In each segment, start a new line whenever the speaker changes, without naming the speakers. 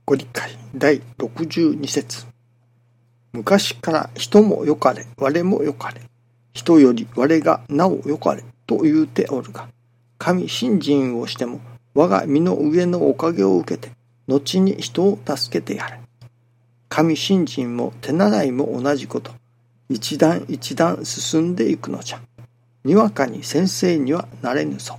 ご理解第62節。昔から人もよかれ我もよかれ、人より我がなおよかれと言うておるが、神信心をしても我が身の上のおかげを受けて後に人を助けてやれ。神信心も手習いも同じこと、一段一段進んでいくのじゃ。にわかに先生にはなれぬぞ。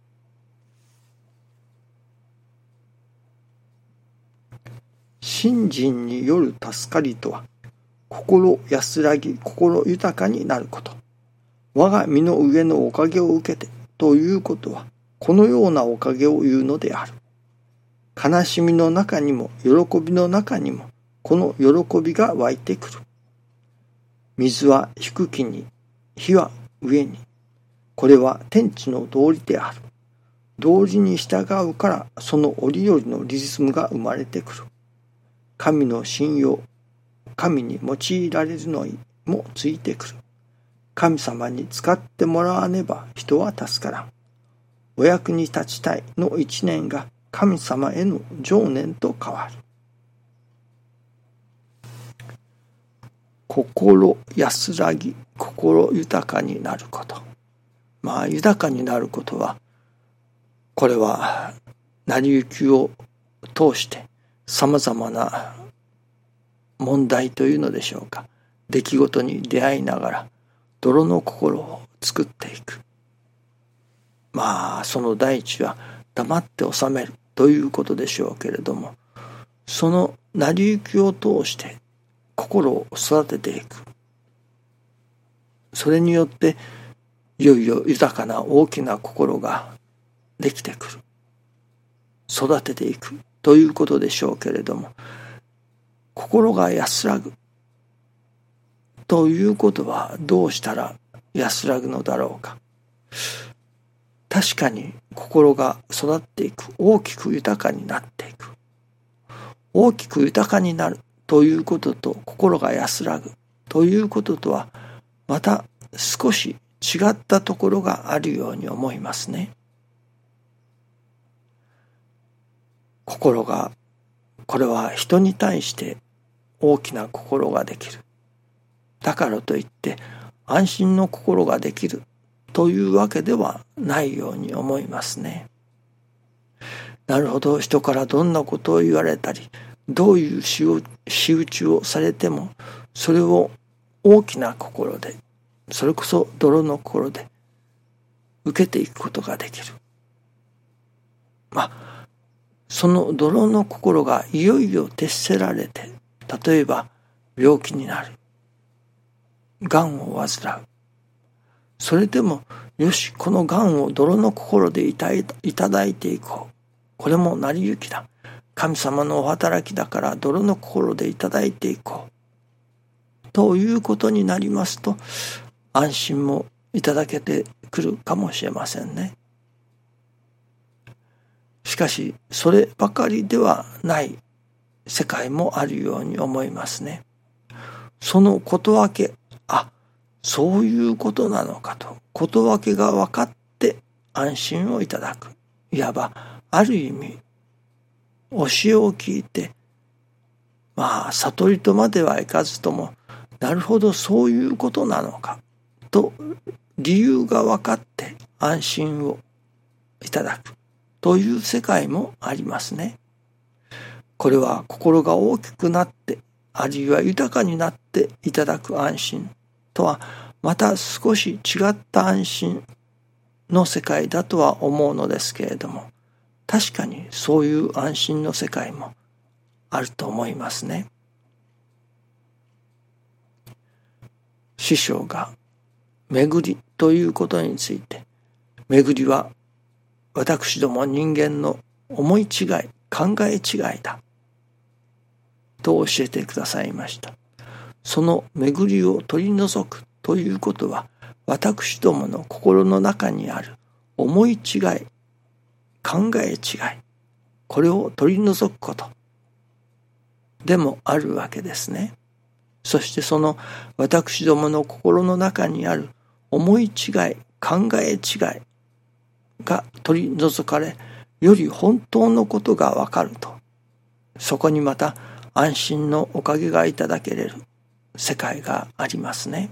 信心による助かりとは、心安らぎ心豊かになること。我が身の上のおかげを受けてということは、このようなおかげを言うのである。悲しみの中にも喜びの中にもこの喜びが湧いてくる。水は低きに、火は上に。これは天地の道理である。道理に従うからその折々のリズムが生まれてくる。神の信用、神に用いられるのもついてくる。神様に使ってもらわねば人は助からん。お役に立ちたいの一念が神様への情念と変わる。心安らぎ、心豊かになること。豊かになることは、これは成り行きを通してさまざまな問題というのでしょうか、出来事に出会いながら泥の心を作っていく。その第一は黙って収めるということでしょうけれども、その成り行きを通して心を育てていく。それによっていよいよ豊かな大きな心ができてくる。育てていくということでしょうけれども、心が安らぐということはどうしたら安らぐのだろうか。確かに心が育っていく、大きく豊かになっていく。大きく豊かになるということと心が安らぐということとはまた少し違ったところがあるように思いますね。心が、これは人に対して大きな心ができる。だからといって安心の心ができるというわけではないように思いますね。なるほど、人からどんなことを言われたり、どういう仕打ちをされても、それを大きな心で、それこそ泥の心で受けていくことができる。その泥の心がいよいよ徹せられて、例えば病気になる、癌を患う。それでもよし、この癌を泥の心でいただいていこう。これも成り行きだ。神様のお働きだから泥の心でいただいていこう。ということになりますと、安心もいただけてくるかもしれませんね。しかし、そればかりではない世界もあるように思いますね。そのことわけ、そういうことなのかと、ことわけが分かって安心をいただく。いわば、ある意味、教えを聞いて、悟りとまではいかずとも、なるほどそういうことなのか、と理由が分かって安心をいただくという世界もありますね。これは心が大きくなって、あるいは豊かになっていただく安心とは、また少し違った安心の世界だとは思うのですけれども、確かにそういう安心の世界もあると思いますね。師匠が巡りということについて、巡りは私ども人間の思い違い、考え違いだと教えてくださいました。その巡りを取り除くということは、私どもの心の中にある思い違い、考え違い、これを取り除くことでもあるわけですね。そしてその私どもの心の中にある思い違い、考え違いが取り除かれ、より本当のことがわかるとそこにまた安心のおかげがいただけれる世界がありますね。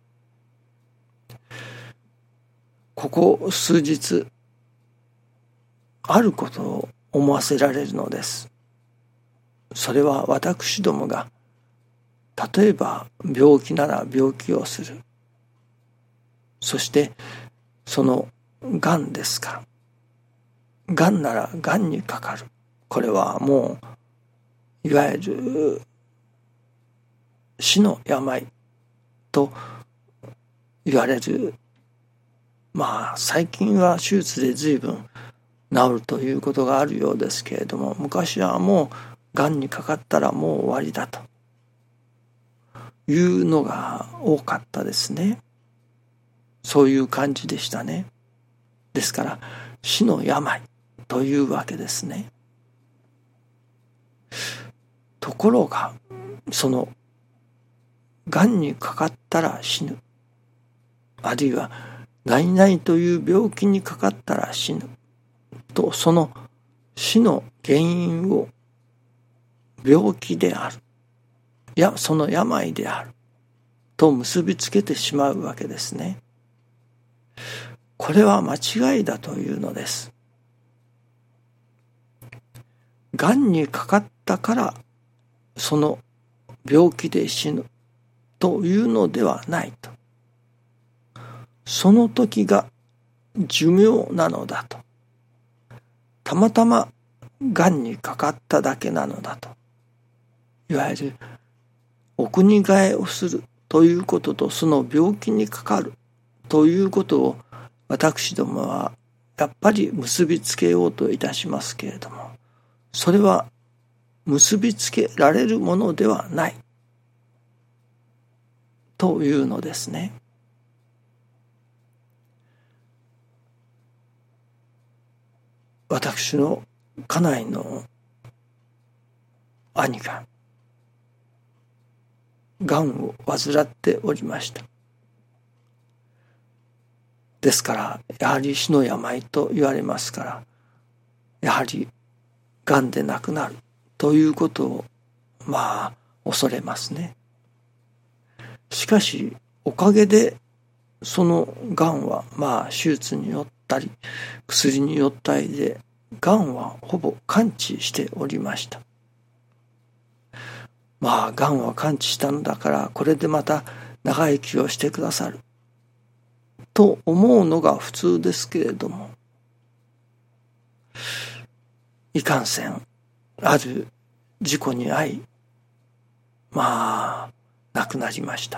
ここ数日、あることを思わせられるのです。それは私どもが、例えば病気なら病気をする。そしてそのがんですか。がんならがんにかかる。これはもういわゆる死の病と言われる。最近は手術で随分治るということがあるようですけれども、昔はもうがんにかかったらもう終わりだというのが多かったですね。そういう感じでしたね。ですから死の病というわけですね。ところがそのがんにかかったら死ぬ、あるいは何々という病気にかかったら死ぬと、その死の原因を病気である、いやその病であると結びつけてしまうわけですね。これは間違いだというのです。がんにかかったからその病気で死ぬというのではないと。その時が寿命なのだと。たまたまがんにかかっただけなのだと。いわゆるお国替えをするということと、その病気にかかるということを私どもはやっぱり結びつけようといたしますけれども、それは結びつけられるものではないというのですね。私の家内の兄ががんを患っておりました。ですからやはり死の病と言われますから、やはりがんで亡くなるということを恐れますね。しかしおかげでそのがんは手術によったり薬によったりでがんはほぼ完治しておりました。がんは完治したのだからこれでまた長生きをしてくださると思うのが普通ですけれども、いかんせんある事故に遭い亡くなりました。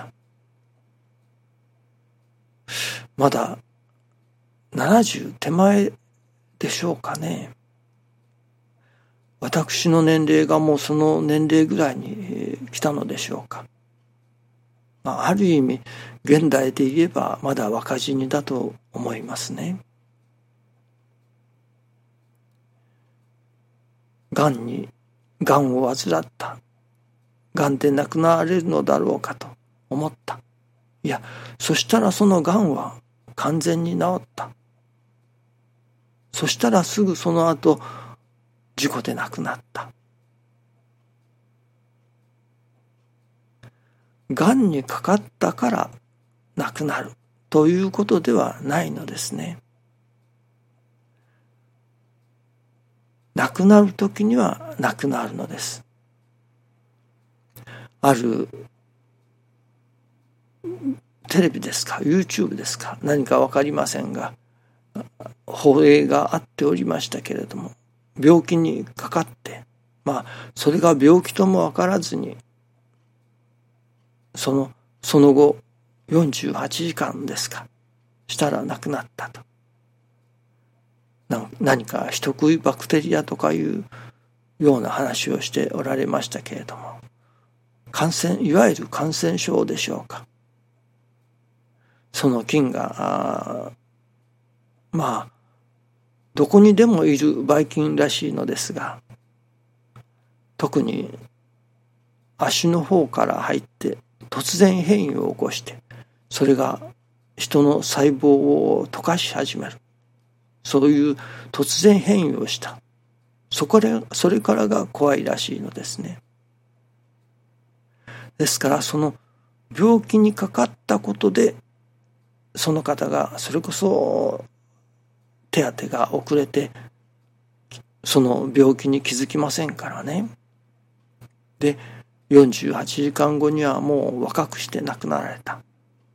まだ70手前でしょうかね。私の年齢がもうその年齢ぐらいに来たのでしょうか。ある意味現代で言えばまだ若死にだと思いますね。がんを患った。がんで亡くなられるのだろうかと思った。いや、そしたらそのがんは完全に治った。そしたらすぐその後事故で亡くなった。がんにかかったから亡くなるということではないのですね。亡くなるときには亡くなるのです。あるテレビですか YouTube ですか何か分かりませんが、放映があっておりましたけれども、病気にかかってそれが病気とも分からずにその後48時間ですかしたら亡くなったと。何か人食いバクテリアとかいうような話をしておられましたけれども、いわゆる感染症でしょうか。その菌がどこにでもいるばい菌らしいのですが、特に足の方から入って突然変異を起こして、それが人の細胞を溶かし始める。そういう突然変異をした。 それからが怖いらしいのですね。ですからその病気にかかったことで、その方がそれこそ手当てが遅れてその病気に気づきませんからね。で、48時間後にはもう若くして亡くなられた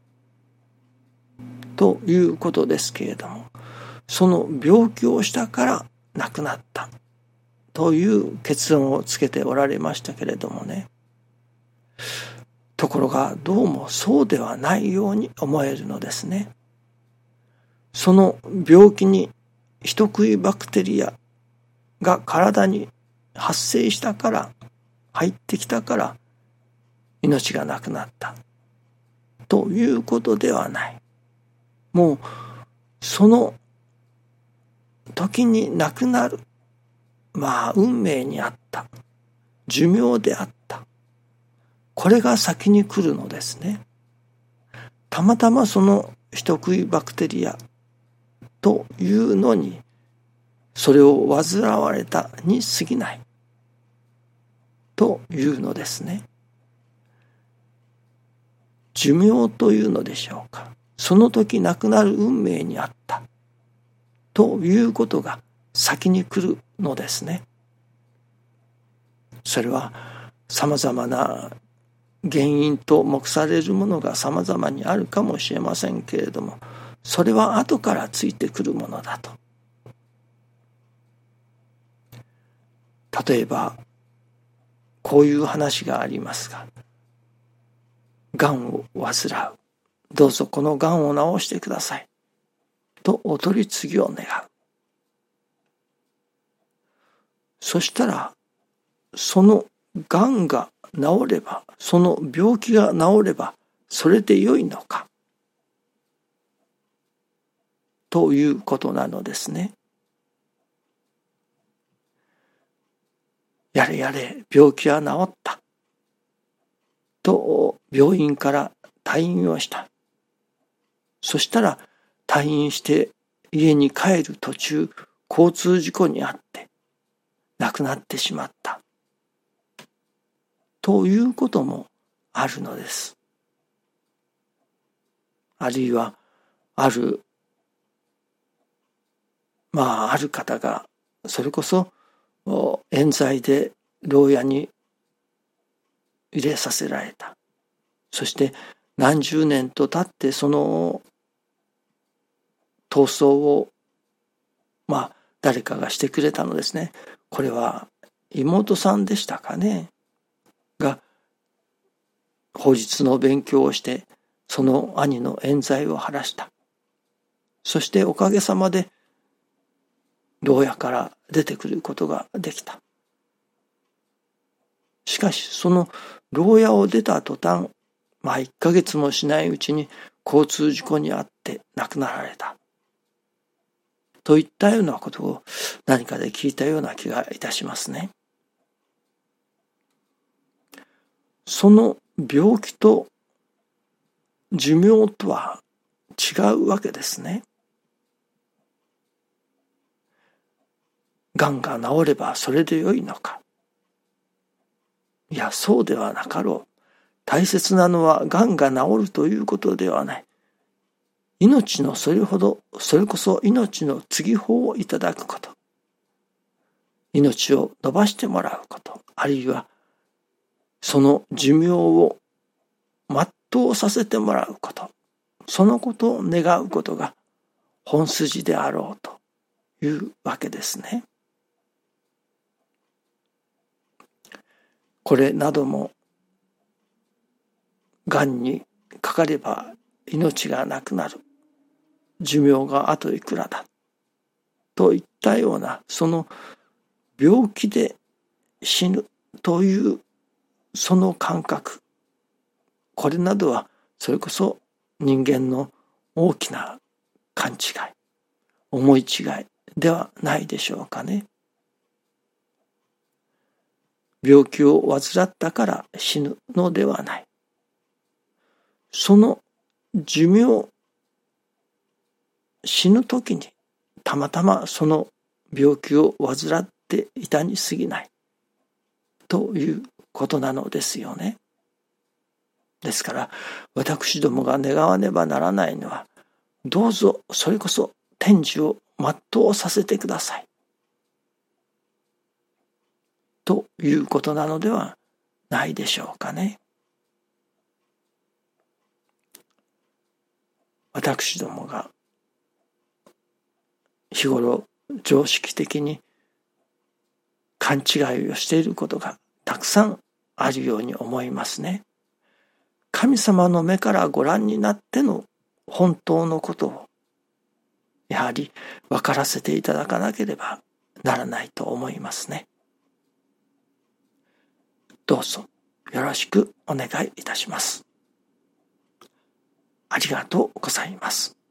ということですけれども、その病気をしたから亡くなったという結論をつけておられましたけれどもね。ところがどうもそうではないように思えるのですね。その病気に人食いバクテリアが体に発生したから、入ってきたから命がなくなったということではない。もうその時に亡くなる、運命にあった、寿命であった、これが先に来るのですね。たまたまその人食いバクテリアというのにそれを患われたに過ぎないというのですね。寿命というのでしょうか。その時亡くなる運命にあったということが先に来るのですね。それは様々な原因と目されるものが様々にあるかもしれませんけれども、それは後からついてくるものだと。例えばこういう話がありますが、がんを患う、どうぞこのがんを治してくださいとお取り次ぎを願う。そしたらそのがんが治れば、その病気が治ればそれでよいのかということなのですね。やれやれ病気は治ったと病院から退院をした。そしたら退院して家に帰る途中、交通事故にあって亡くなってしまったということもあるのです。あるいはある方がそれこそ冤罪で牢屋に入れさせられた。そして何十年と経ってその闘争を誰かがしてくれたのですね。これは妹さんでしたかねが法律の勉強をしてその兄の冤罪を晴らした。そしておかげさまで牢屋から出てくることができた。しかしその牢屋を出た途端、1ヶ月もしないうちに交通事故に遭って亡くなられたといったようなことを何かで聞いたような気がいたしますね。その病気と寿命とは違うわけですね。がんが治ればそれでよいのか。いや、そうではなかろう。大切なのはがんが治るということではない。命のそれこそ命の継ぎ法をいただくこと。命を伸ばしてもらうこと。あるいはその寿命を全うさせてもらうこと。そのことを願うことが本筋であろうというわけですね。これなどもがんにかかれば命がなくなる、寿命があといくらだといったような、その病気で死ぬというその感覚、これなどはそれこそ人間の大きな勘違い、思い違いではないでしょうかね。病気を患ったから死ぬのではない。その寿命、死ぬ時にたまたまその病気を患ってていたに過ぎないということなのですよね。ですから私どもが願わねばならないのは、どうぞそれこそ天寿を全うさせてくださいということなのではないでしょうかね。私どもが日頃常識的に勘違いをしていることがたくさんあるように思いますね。神様の目からご覧になっての本当のことをやはり分からせていただかなければならないと思いますね。どうぞよろしくお願いいたします。ありがとうございます。